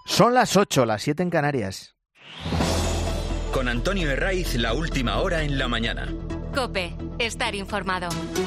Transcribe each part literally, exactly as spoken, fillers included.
Son las ocho, las siete en Canarias. Con Antonio Herraiz, la última hora en la mañana. COPE, estar informado.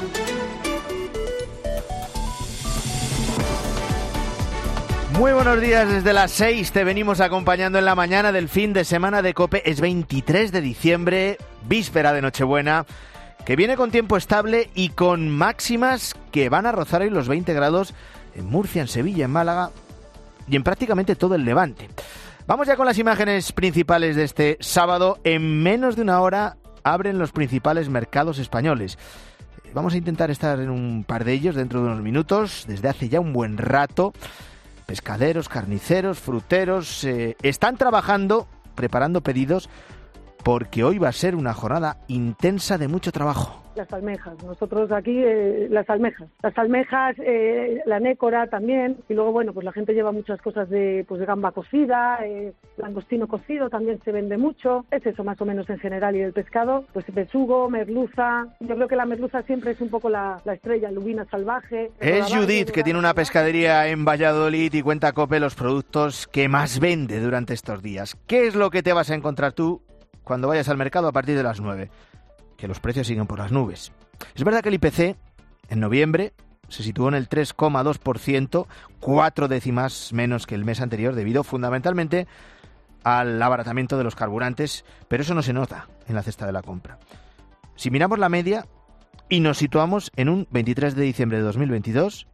Muy buenos días, desde las seis te venimos acompañando en la mañana del fin de semana de COPE. Es veintitrés de diciembre, víspera de Nochebuena, que viene con tiempo estable y con máximas que van a rozar hoy los veinte grados en Murcia, en Sevilla, en Málaga y en prácticamente todo el Levante. Vamos ya con las imágenes principales de este sábado. En menos de una hora abren los principales mercados españoles. Vamos a intentar estar en un par de ellos dentro de unos minutos, desde hace ya un buen rato. Pescaderos, carniceros, fruteros eh, están trabajando, preparando pedidos, porque hoy va a ser una jornada intensa de mucho trabajo. Las almejas, nosotros aquí eh, las almejas, las almejas, eh, la nécora también, y luego bueno, pues la gente lleva muchas cosas de, pues de gamba cocida, eh, langostino cocido también se vende mucho, es eso más o menos en general, y el pescado, pues besugo, merluza, yo creo que la merluza siempre es un poco la, la estrella, lubina salvaje. Es Judith, que tiene una pescadería en Valladolid y cuenta a COPE los productos que más vende durante estos días. ¿Qué es lo que te vas a encontrar tú cuando vayas al mercado a partir de las nueve? Que los precios siguen por las nubes. Es verdad que el I P C en noviembre se situó en el tres coma dos por ciento, cuatro décimas menos que el mes anterior, debido fundamentalmente al abaratamiento de los carburantes, pero eso no se nota en la cesta de la compra. Si miramos la media y nos situamos en un veintitrés de diciembre de dos mil veintidós,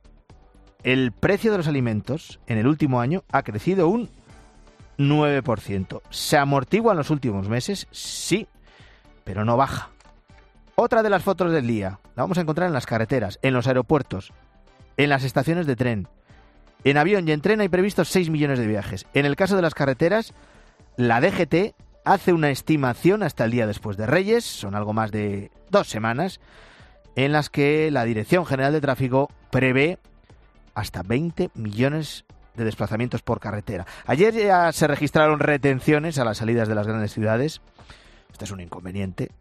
el precio de los alimentos en el último año ha crecido un nueve por ciento. ¿Se amortigua en los últimos meses? Sí, pero no baja. Otra de las fotos del día la vamos a encontrar en las carreteras, en los aeropuertos, en las estaciones de tren. En avión y en tren hay previstos seis millones de viajes. En el caso de las carreteras, la D G T hace una estimación hasta el día después de Reyes, son algo más de dos semanas, en las que la Dirección General de Tráfico prevé hasta veinte millones de desplazamientos por carretera. Ayer ya se registraron retenciones a las salidas de las grandes ciudades. Este es un inconveniente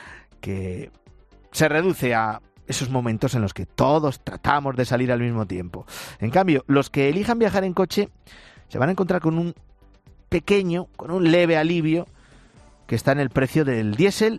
que se reduce a esos momentos en los que todos tratamos de salir al mismo tiempo. En cambio, los que elijan viajar en coche se van a encontrar con un pequeño, con un leve alivio que está en el precio del diésel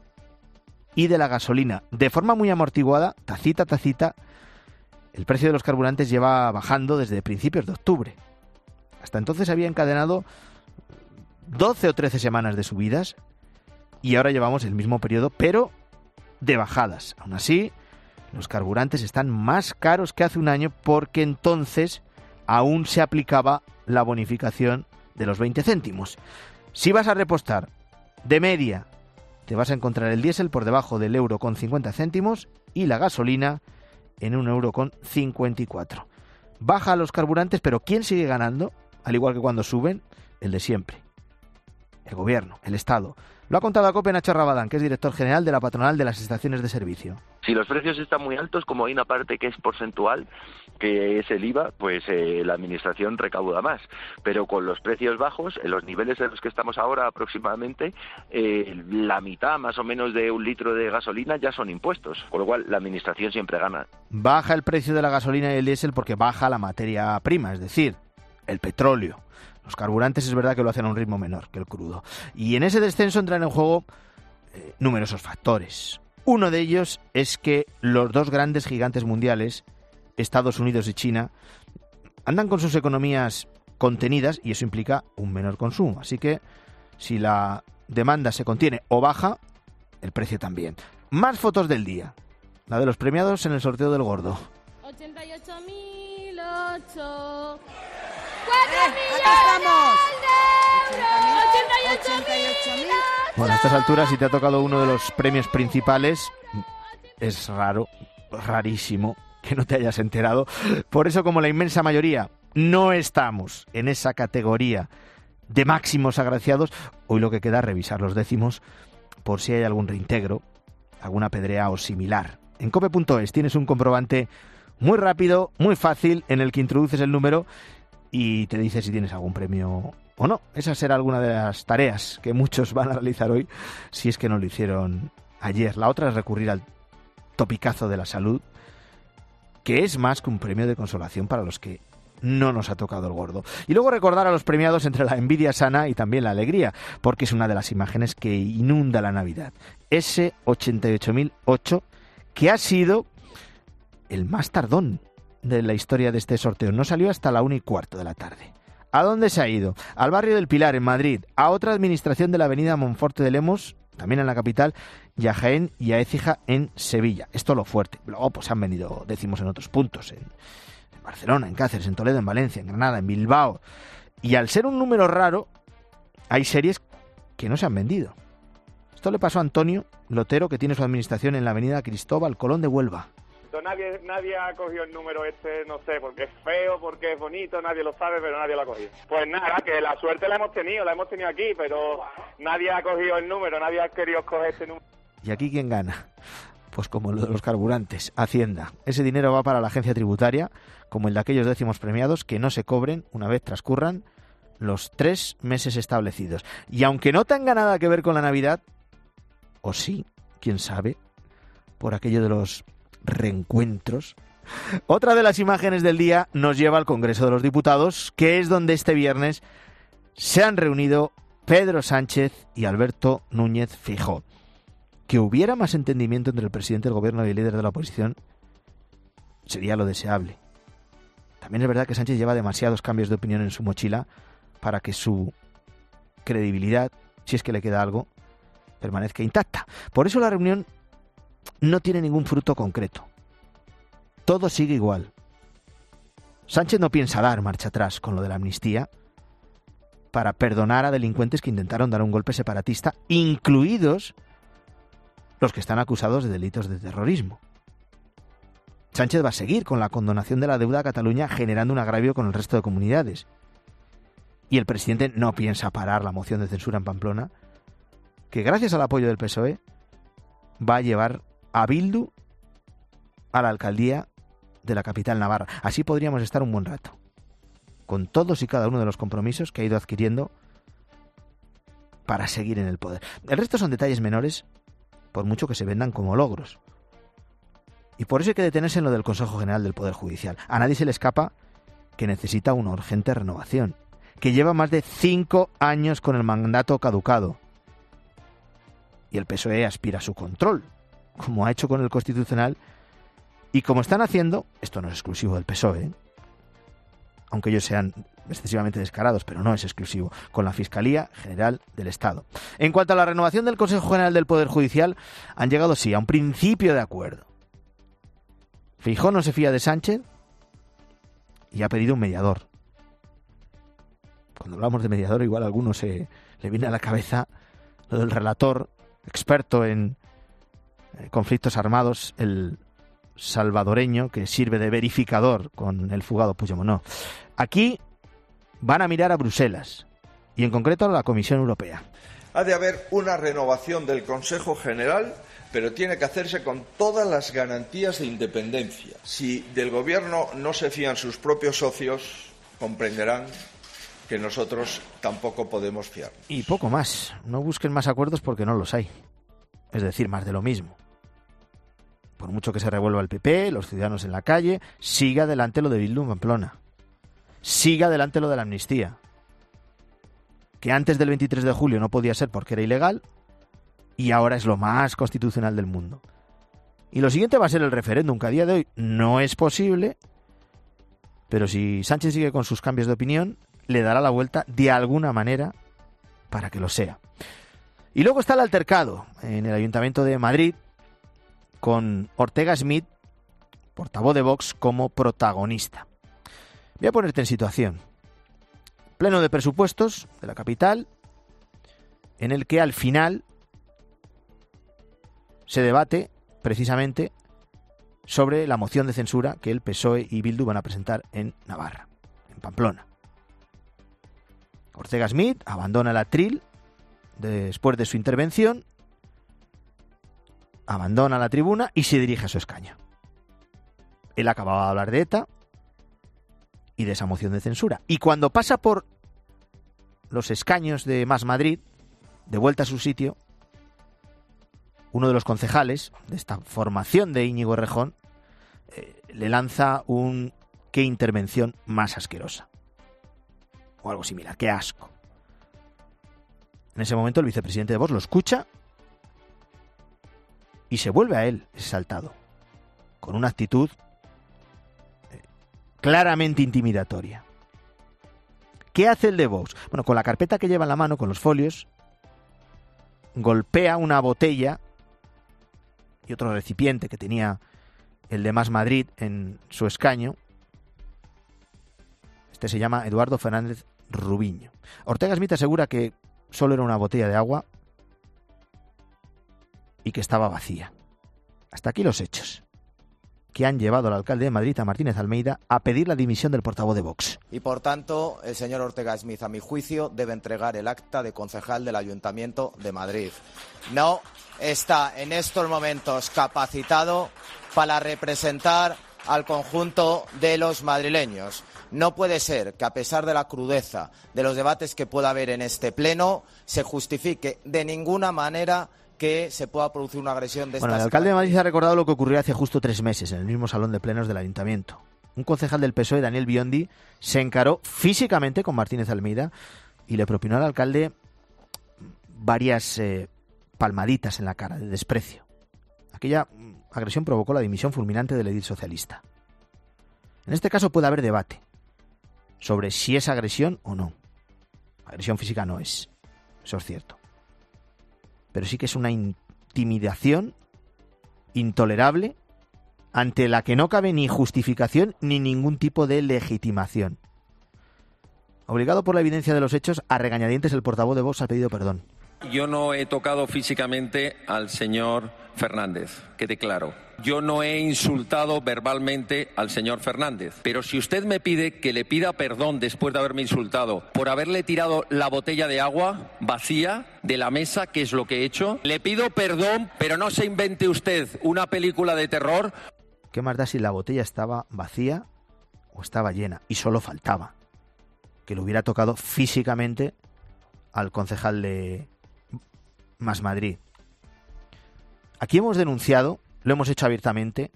y de la gasolina. De forma muy amortiguada, tacita a tacita, el precio de los carburantes lleva bajando desde principios de octubre. Hasta entonces había encadenado doce o trece semanas de subidas y ahora llevamos el mismo periodo, pero de bajadas. Aún así, los carburantes están más caros que hace un año porque entonces aún se aplicaba la bonificación de los veinte céntimos. Si vas a repostar de media, te vas a encontrar el diésel por debajo del euro con cincuenta céntimos y la gasolina en un euro con cincuenta y cuatro. Baja los carburantes, pero ¿quién sigue ganando? Al igual que cuando suben, el de siempre. El gobierno, el Estado. Lo ha contado a COPE Nacho Rabadán, que es director general de la patronal de las estaciones de servicio. Si los precios están muy altos, como hay una parte que es porcentual, que es el I V A, pues eh, la administración recauda más. Pero con los precios bajos, en los niveles en los que estamos ahora aproximadamente, eh, la mitad más o menos de un litro de gasolina ya son impuestos, con lo cual la administración siempre gana. Baja el precio de la gasolina y el diésel porque baja la materia prima, es decir, el petróleo. Los carburantes es verdad que lo hacen a un ritmo menor que el crudo. Y en ese descenso entran en juego eh, numerosos factores. Uno de ellos es que los dos grandes gigantes mundiales, Estados Unidos y China, andan con sus economías contenidas y eso implica un menor consumo. Así que si la demanda se contiene o baja, el precio también. Más fotos del día. La de los premiados en el sorteo del gordo. ochenta y ocho mil ocho. ¡Cuatro millones de euros! ¡ochenta y ocho mil! Bueno, a estas alturas, si te ha tocado uno de los premios principales, es raro, rarísimo que no te hayas enterado. Por eso, como la inmensa mayoría no estamos en esa categoría de máximos agraciados, hoy lo que queda es revisar los décimos por si hay algún reintegro, alguna pedrea o similar. En cope punto es tienes un comprobante muy rápido, muy fácil, en el que introduces el número y te dice si tienes algún premio o no. Esa será alguna de las tareas que muchos van a realizar hoy, si es que no lo hicieron ayer. La otra es recurrir al topicazo de la salud, que es más que un premio de consolación para los que no nos ha tocado el gordo. Y luego recordar a los premiados entre la envidia sana y también la alegría, porque es una de las imágenes que inunda la Navidad. Ese ochenta y ocho mil ocho, que ha sido el más tardón de la historia de este sorteo. No salió hasta la una y cuarto de la tarde. ¿A dónde se ha ido? Al barrio del Pilar, en Madrid, a otra administración de la avenida Monforte de Lemos, también en la capital, y a Jaén y a Écija, en Sevilla. Esto lo fuerte. Luego pues han venido décimos en otros puntos, en, en Barcelona, en Cáceres, en Toledo, en Valencia, en Granada, en Bilbao. Y al ser un número raro, hay series que no se han vendido. Esto le pasó a Antonio Lotero, que tiene su administración en la avenida Cristóbal Colón de Huelva. Nadie, nadie ha cogido el número este, no sé, porque es feo, porque es bonito, nadie lo sabe, pero nadie lo ha cogido. Pues nada, que la suerte la hemos tenido, la hemos tenido aquí, pero nadie ha cogido el número, nadie ha querido coger este número. ¿Y aquí quién gana? Pues como lo de los carburantes, Hacienda. Ese dinero va para la agencia tributaria, como el de aquellos décimos premiados que no se cobren una vez transcurran los tres meses establecidos. Y aunque no tenga nada que ver con la Navidad, o sí, quién sabe, por aquello de los reencuentros. Otra de las imágenes del día nos lleva al Congreso de los Diputados, que es donde este viernes se han reunido Pedro Sánchez y Alberto Núñez Feijóo. Que hubiera más entendimiento entre el presidente del gobierno y el líder de la oposición sería lo deseable. También es verdad que Sánchez lleva demasiados cambios de opinión en su mochila para que su credibilidad, si es que le queda algo, permanezca intacta. Por eso la reunión no tiene ningún fruto concreto. Todo sigue igual. Sánchez no piensa dar marcha atrás con lo de la amnistía para perdonar a delincuentes que intentaron dar un golpe separatista, incluidos los que están acusados de delitos de terrorismo. Sánchez va a seguir con la condonación de la deuda a Cataluña, generando un agravio con el resto de comunidades. Y el presidente no piensa parar la moción de censura en Pamplona, que gracias al apoyo del P S O E va a llevar a Bildu a la alcaldía de la capital navarra. Así podríamos estar un buen rato, con todos y cada uno de los compromisos que ha ido adquiriendo para seguir en el poder. El resto son detalles menores, por mucho que se vendan como logros. Y por eso hay que detenerse en lo del Consejo General del Poder Judicial. A nadie se le escapa que necesita una urgente renovación, que lleva más de cinco años con el mandato caducado. Y el P S O E aspira a su control, como ha hecho con el Constitucional, y como están haciendo, esto no es exclusivo del P S O E, ¿eh? Aunque ellos sean excesivamente descarados, pero no es exclusivo, con la Fiscalía General del Estado. En cuanto a la renovación del Consejo General del Poder Judicial, han llegado, sí, a un principio de acuerdo. Feijóo no se fía de Sánchez y ha pedido un mediador. Cuando hablamos de mediador, igual a alguno se le viene a la cabeza lo del relator, experto en conflictos armados, el salvadoreño que sirve de verificador con el fugado Puigdemont. No. Aquí van a mirar a Bruselas y en concreto a la Comisión Europea. Ha de haber una renovación del Consejo General, pero tiene que hacerse con todas las garantías de independencia. Si del Gobierno no se fían sus propios socios, comprenderán que nosotros tampoco podemos fiarnos. Y poco más. No busquen más acuerdos porque no los hay. Es decir, más de lo mismo. Por mucho que se revuelva el P P, los ciudadanos en la calle, siga adelante lo de Bildu en Pamplona. Siga adelante lo de la amnistía. Que antes del veintitrés de julio no podía ser porque era ilegal y ahora es lo más constitucional del mundo. Y lo siguiente va a ser el referéndum, que a día de hoy no es posible, pero si Sánchez sigue con sus cambios de opinión, le dará la vuelta de alguna manera para que lo sea. Y luego está el altercado en el Ayuntamiento de Madrid con Ortega Smith, portavoz de Vox, como protagonista. Voy a ponerte en situación. Pleno de presupuestos de la capital, en el que al final se debate precisamente sobre la moción de censura que el P S O E y Bildu van a presentar en Navarra, en Pamplona. Ortega Smith abandona el atril después de su intervención, abandona la tribuna y se dirige a su escaño. Él acababa de hablar de ETA y de esa moción de censura. Y cuando pasa por los escaños de Más Madrid, de vuelta a su sitio, uno de los concejales de esta formación de Íñigo Errejón eh, le lanza un qué intervención más asquerosa. O algo similar, qué asco. En ese momento el vicepresidente de Vox lo escucha y se vuelve a él exaltado, con una actitud eh, claramente intimidatoria. ¿Qué hace el de Vox? Bueno, con la carpeta que lleva en la mano, con los folios, golpea una botella y otro recipiente que tenía el de Más Madrid en su escaño. Este se llama Eduardo Fernández Rubiño. Ortega Smith asegura que solo era una botella de agua y que estaba vacía. Hasta aquí los hechos que han llevado al alcalde de Madrid, a Martínez Almeida, a pedir la dimisión del portavoz de Vox. Y por tanto, el señor Ortega Smith, a mi juicio, debe entregar el acta de concejal del Ayuntamiento de Madrid. No está en estos momentos capacitado para representar al conjunto de los madrileños. No puede ser que, a pesar de la crudeza de los debates que pueda haber en este pleno, se justifique de ninguna manera que se pueda producir una agresión de estas. Bueno, el alcalde de Madrid ha recordado lo que ocurrió hace justo tres meses en el mismo salón de plenos del Ayuntamiento. Un concejal del P S O E, Daniel Biondi, se encaró físicamente con Martínez Almeida y le propinó al alcalde varias eh, palmaditas en la cara de desprecio. Aquella agresión provocó la dimisión fulminante del edil socialista. En este caso puede haber debate sobre si es agresión o no. Agresión física no es, eso es cierto. Pero sí que es una intimidación intolerable ante la que no cabe ni justificación ni ningún tipo de legitimación. Obligado por la evidencia de los hechos, a regañadientes el portavoz de Vox ha pedido perdón. Yo no he tocado físicamente al señor Fernández, quede claro. Yo no he insultado verbalmente al señor Fernández. Pero si usted me pide que le pida perdón después de haberme insultado por haberle tirado la botella de agua vacía de la mesa, que es lo que he hecho, le pido perdón, pero no se invente usted una película de terror. ¿Qué más da si la botella estaba vacía o estaba llena? Y solo faltaba que le hubiera tocado físicamente al concejal de Más Madrid. Aquí hemos denunciado, lo hemos hecho abiertamente,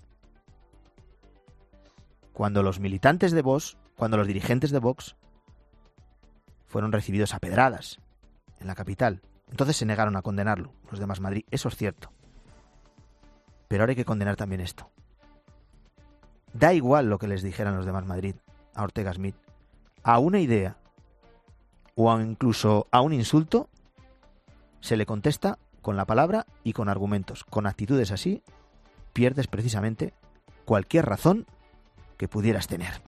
cuando los militantes de Vox, cuando los dirigentes de Vox fueron recibidos a pedradas en la capital. Entonces se negaron a condenarlo, los de Más Madrid, eso es cierto. Pero ahora hay que condenar también esto. Da igual lo que les dijeran los de Más Madrid a Ortega Smith. A una idea o a incluso a un insulto se le contesta con la palabra y con argumentos. Con actitudes así pierdes precisamente cualquier razón que pudieras tener.